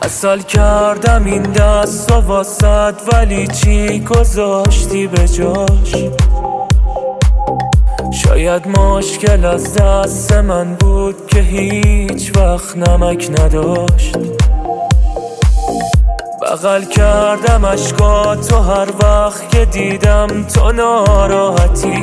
سال کردم این دست و واسد، ولی چی گذاشتی به جاش؟ شاید مشکل از دست من بود که هیچ وقت نمک نداشت. بغل کردم اشکاتو هر وقت که دیدم تو ناراحتی،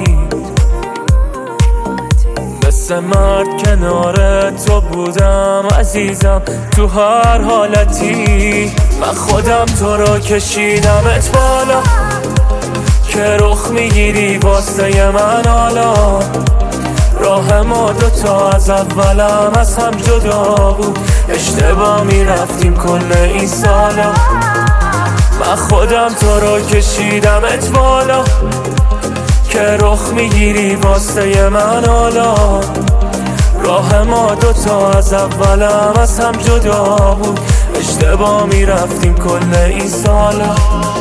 مثل مرد کنار تو بودم عزیزم تو هر حالتی. من خودم تو رو کشیدمت بالا که رخ میگیری واسه من حالا. راه ما دوتا از اولم از هم جدا بود، اشتباه میرفتیم کل این سالا. من خودم تو رو کشیدمت بالا که رخ میگیری واسه من حالا. راه ما دوتا از اولم از هم جدا بود، اشتباه میرفتیم کل این سالا.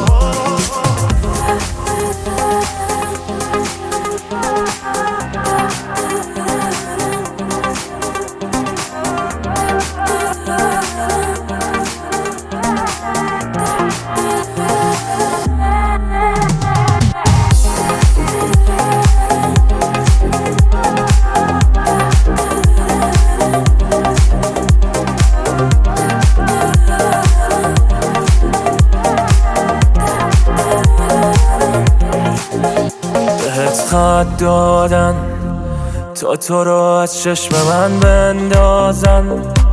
خط دادن تا تو رو از چشم من بندازن،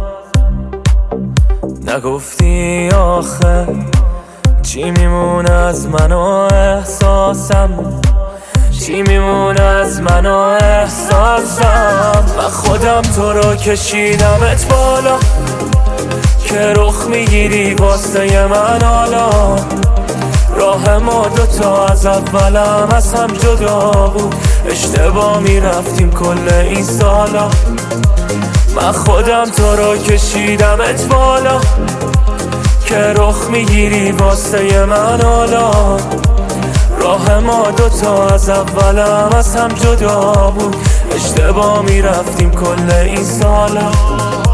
نگفتی آخه چی میمونه از من و احساسم، چی میمونه از من و احساسم. من خودم تو رو کشیدمت بالا که رخ میگیری واسه من حالا. راه ما دوتا از اولم از هم جدا بود، اشتباه میرفتیم کل این سالا. من خودم تو رو کشیدمت بالا که رخ میگیری واسه من حالا. راه ما دوتا از اولم از هم جدا بود، اشتباه میرفتیم کل این سالا.